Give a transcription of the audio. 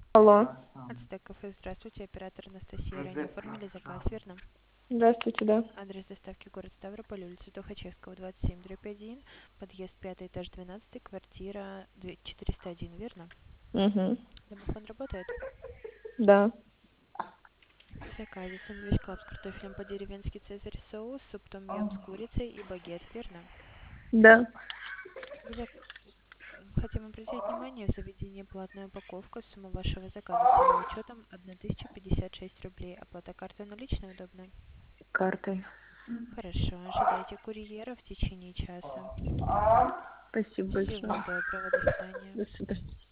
Алло, Ацтек кафе, здравствуйте, оператор Анастасия. Ранее оформили заказ, верно? здравствуйте, да. Адрес доставки город Ставрополь, улица Тухачевского, 27/1, подъезд 5 этаж 12, квартира 401, верно? Угу. Домофон работает? Да, В заказе сэндвич клаб с картофелем по-деревенски цезарь соус, суп том ям с курицей и багет, верно? да. В зак- Хотим обратить внимание, в заведении платная упаковка, сумма вашего заказа с его учетом 1056 рублей. Оплата картой наличной удобно? Картой. Хорошо, ожидайте курьера в течение часа. Спасибо Всего большое. доброго, до свидания. До свидания.